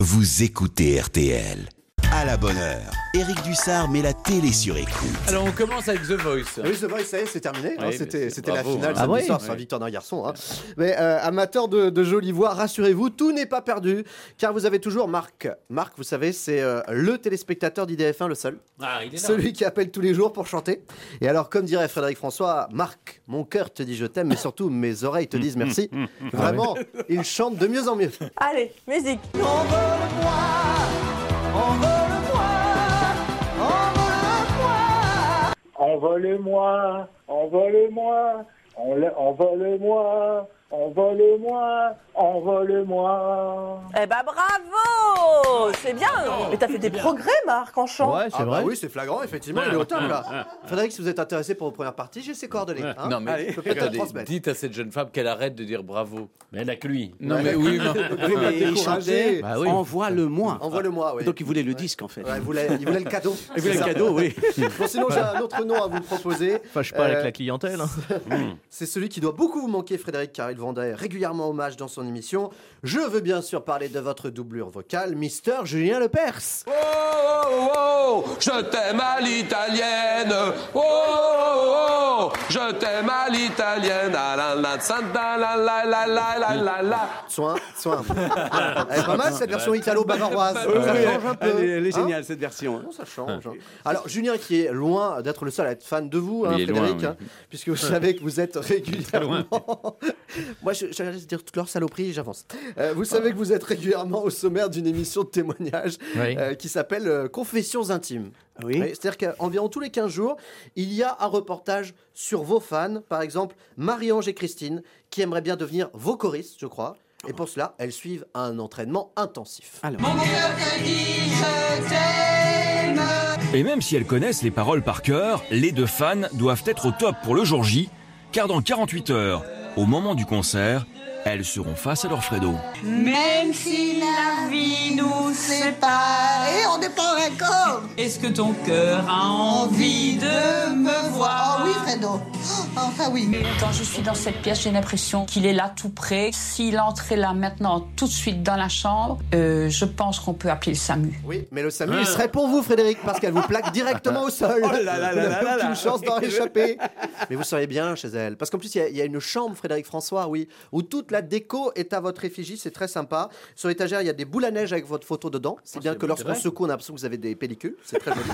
Vous écoutez RTL. À la bonne heure, Éric Dussard met la télé sur écoute. Alors on commence avec The Voice. Oui, The Voice, ça y est, c'est terminé. Oui, c'était la bravo, finale hein. samedi soir, c'est victoire d'un garçon. Mais amateurs de jolies voix, rassurez-vous, tout n'est pas perdu, car vous avez toujours Marc. Marc, vous savez, c'est le téléspectateur d'IDF1, le seul. Ah, il est là. Celui qui appelle tous les jours pour chanter. Et alors, comme dirait Frédéric François, Marc, mon cœur te dit je t'aime, mais surtout mes oreilles te disent merci. Vraiment, il chante de mieux en mieux. Allez, musique. Envole-moi, envole-moi, envole-moi, envole-moi, envole-moi, envole-moi. Eh ben bravo. C'est bien. Mais t'as fait des progrès, Marc, en chant. Ouais, c'est vrai. Oui, c'est flagrant, effectivement, il est au top là. Frédéric, si vous êtes intéressé pour vos premières parties, j'ai ses coordonnées. Hein. Non mais allez, je peux peut-être regardez, transmettre. dites à cette jeune femme qu'elle arrête de dire bravo. Mais elle n'a que lui. Non mais oui, non. Oui, mais il chantait Bah oui. Envoie-le-moi. Envoie-le-moi, oui. Donc il voulait le disque en fait. Ouais, il voulait le cadeau. Il voulait le cadeau, oui. Bon, sinon, j'ai un autre nom à vous proposer. Fâche pas avec la clientèle. C'est celui qui doit beaucoup vous manquer, Frédéric, car il vous rendait régulièrement hommage dans son émission. Je veux bien sûr parler de votre doublure vocale, Mister Julien Lepers. Oh, oh, oh, je t'aime à l'italienne. Oh, oh, oh, je t'aime à l'italienne. Ah, la, la, santa, la, la, la, la, la, la. Soin. Elle est pas mal cette version italo-bavaroise. Ça change un peu. Elle est Hein géniale cette version. Non, ça change. Alors, Julien, qui est loin d'être le seul à être fan de vous, Il est Frédéric, loin, oui. puisque vous savez que vous êtes régulièrement. Moi, j'allais dire toute leur saloperie, j'avance. Vous savez que vous êtes régulièrement au sommaire d'une émission de témoignage Oui. qui s'appelle Confessions intimes. Oui. C'est-à-dire qu'environ tous les 15 jours, il y a un reportage sur vos fans, par exemple Marie-Ange et Christine, qui aimeraient bien devenir vos choristes, je crois. Et pour cela, elles suivent un entraînement intensif. Alors. Et même si elles connaissent les paroles par cœur, les deux fans doivent être au top pour le jour J, car dans 48 heures, au moment du concert, elles seront face à leur Fredo. Même si la vie nous sépare, Et on n'est pas d'accord. est-ce que ton cœur a envie de me voir? Oh oui, Fredo. Enfin oui. Quand je suis dans cette pièce, j'ai l'impression qu'il est là tout près. S'il entrait là maintenant, tout de suite dans la chambre, je pense qu'on peut appeler le SAMU. Oui, mais le SAMU, il serait pour vous, Frédéric, parce qu'elle vous plaque directement au sol. Oh là là là Vous n'avez là là aucune là. chance d'en échapper. Mais vous seriez bien chez elle. Parce qu'en plus, il y a une chambre, Frédéric François, oui, où toute la déco est à votre effigie. C'est très sympa. Sur l'étagère, il y a des boules à neige avec votre photo dedans. C'est bien que lorsqu'on secoue, on a l'impression que vous avez des pellicules. C'est très joli.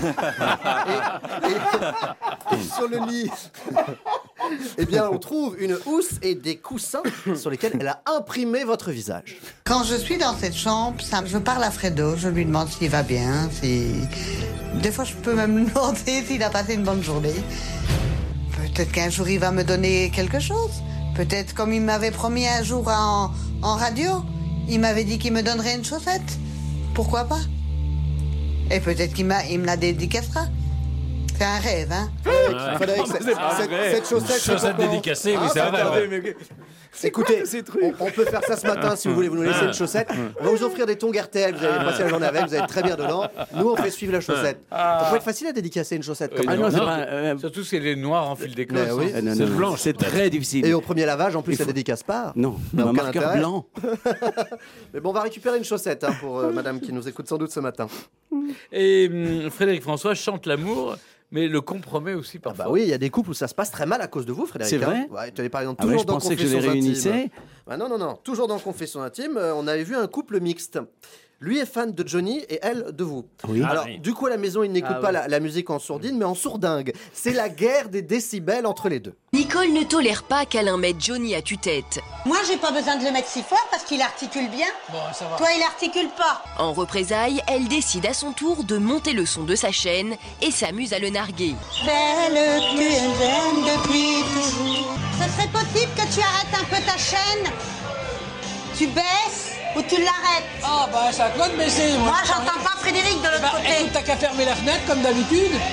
et sur le lit, eh bien, on trouve une housse et des coussins sur lesquels elle a imprimé votre visage. Quand je suis dans cette chambre, je parle à Fredo, je lui demande s'il va bien, Des fois, je peux même lui demander s'il a passé une bonne journée. Peut-être qu'un jour, il va me donner quelque chose. Peut-être comme il m'avait promis un jour en radio, il m'avait dit qu'il me donnerait une chaussette. Pourquoi pas? Et peut-être qu'il me la dédicacera. C'est un rêve, hein? Frédéric, cette chaussette... Chaussette dédicacée, oui, c'est vrai. Écoutez, on peut faire ça ce matin si vous voulez, vous nous laissez une chaussette. On va vous offrir des tongs RTL, vous allez passer la journée avec, vous allez être très bien dedans. Nous, on fait suivre la chaussette. Ça peut être facile à dédicacer une chaussette comme Oui, ça. non, c'est non. pas, Surtout si elle est noire en fil d'éclos. oui. non, C'est non, blanche. c'est très difficile. Et au premier lavage, en plus, Il ça faut- dédicace pas. Non, Ça n'a un aucun marqueur intérêt. blanc. Mais bon, on va récupérer une chaussette pour madame qui nous écoute sans doute ce matin. Et Frédéric François chante l'amour, mais le compromet aussi parfois. Bah oui, il y a des couples où ça se passe très mal à cause de vous, Frédéric. C'est vrai Ouais, tu avais par exemple Ah ouais, toujours je dans pensais que je les Confessions réunissais. intimes. Bah non. Toujours dans Confessions intimes, on avait vu un couple mixte. Lui est fan de Johnny et elle de vous. Oui. Alors, Ah oui. du coup, à la maison, il n'écoute pas la musique en sourdine, mais en sourdingue. C'est la guerre des décibels entre les deux. Nicole ne tolère pas qu'Alain mette Johnny à tue-tête. Moi, j'ai pas besoin de le mettre si fort parce qu'il articule bien. Bon, ça va. Toi, il articule pas. En représailles, elle décide à son tour de monter le son de sa chaîne et s'amuse à le narguer. Belle, tu es jeune depuis toujours. Ce serait possible que tu arrêtes un peu ta chaîne? Tu baisses ou tu l'arrêtes? Ah bah c'est à toi de baisser. Moi, j'entends pas Frédéric de l'autre côté. Écoute, t'as qu'à fermer la fenêtre comme d'habitude. Les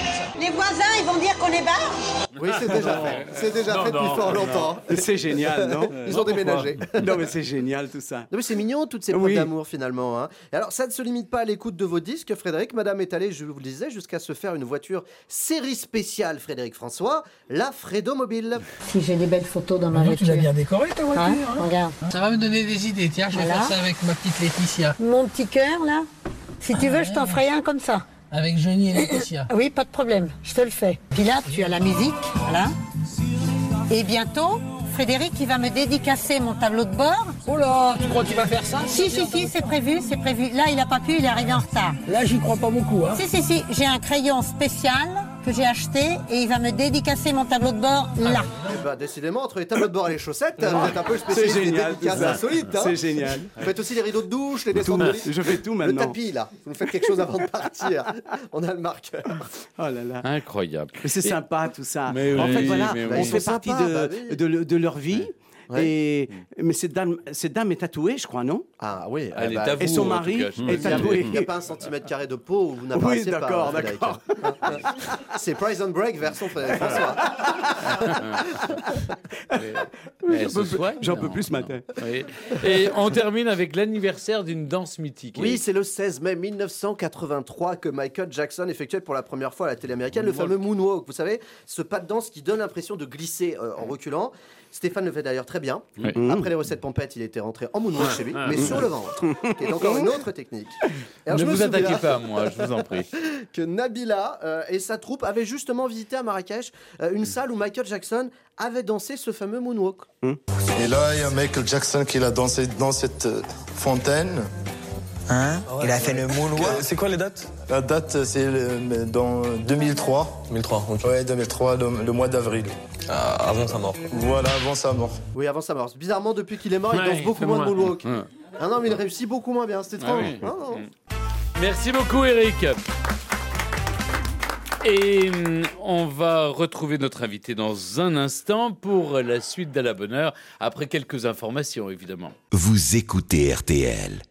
Les voisins, ils vont dire qu'on est barge. Oui, c'est déjà fait. C'est déjà fait depuis fort longtemps. C'est génial, non? Ils ont déménagé. Non, mais c'est génial tout ça. Non, mais c'est mignon, toutes ces preuves d'amour, finalement. Hein. Et alors, ça ne se limite pas à l'écoute de vos disques, Frédéric. Madame est allée, je vous le disais, jusqu'à se faire une voiture série spéciale, Frédéric François, la Fredo Mobile. Si j'ai des belles photos dans ma voiture. Tu l'as bien décorée, ta voiture. Hein, regarde. Ça va me donner des idées. Tiens, je vais faire ça avec ma petite Laetitia. Mon petit cœur, là, si tu veux, je t'en ferai un comme ça. Avec Johnny et Laetitia. Oui, pas de problème, je te le fais. Puis là, tu as la musique, voilà. Et bientôt, Frédéric, il va me dédicacer mon tableau de bord. Oh là, tu crois que tu vas faire ça? Si, c'est prévu, c'est prévu. Là, il n'a pas pu, il est arrivé en retard. Là, j'y crois pas beaucoup, hein. Si, j'ai un crayon spécial que j'ai acheté et il va me dédicacer mon tableau de bord là. Eh ben, décidément, entre les tableaux de bord et les chaussettes, vous êtes un peu spécialiste. C'est génial, des dédicaces insolites. Hein. C'est génial. Vous faites aussi les rideaux de douche, les descentes de lit. Je fais tout maintenant. Le tapis, là. Vous nous faites quelque chose avant de partir. On a le marqueur. Oh là là. Incroyable. Mais c'est sympa tout ça. Mais en fait, oui, voilà, mais on oui. fait partie de leur vie. Ouais. Mais cette dame est tatouée, je crois, non? Ah oui. Elle est à vous, et son en mari tout cas, est tatoué. Il n'y a pas un centimètre carré de peau où vous n'apparaissez pas. D'accord. C'est Prison Break version François. J'en peux plus ce matin. Oui. Et on termine avec l'anniversaire d'une danse mythique. Oui, c'est le 16 mai 1983 que Michael Jackson effectuait pour la première fois à la télé américaine le fameux moonwalk. Vous savez, ce pas de danse qui donne l'impression de glisser en reculant. Stéphane le fait d'ailleurs très bien. Oui. Après les recettes pompettes, il était rentré en moonwalk chez lui, mais sur le ventre, qui est encore une autre technique. Alors, ne je me vous attaquez souviens pas à moi, je vous en prie. que Nabila et sa troupe avaient justement visité à Marrakech une salle où Michael Jackson avait dansé ce fameux moonwalk. Et là, il y a Michael Jackson qui a dansé dans cette fontaine. Hein? Il a fait le moonwalk. C'est quoi les dates? La date, c'est dans 2003. 2003, ok. Ouais, 2003, le mois d'avril. Avant sa mort. Voilà, avant sa mort. Oui, avant sa mort. Bizarrement, depuis qu'il est mort, il danse beaucoup moins de moonwalk. Ah non, mais il réussit beaucoup moins bien. C'était trop. Oui. Non. Merci beaucoup, Eric. Et on va retrouver notre invité dans un instant pour la suite d'À la bonne heure, après quelques informations, évidemment. Vous écoutez RTL.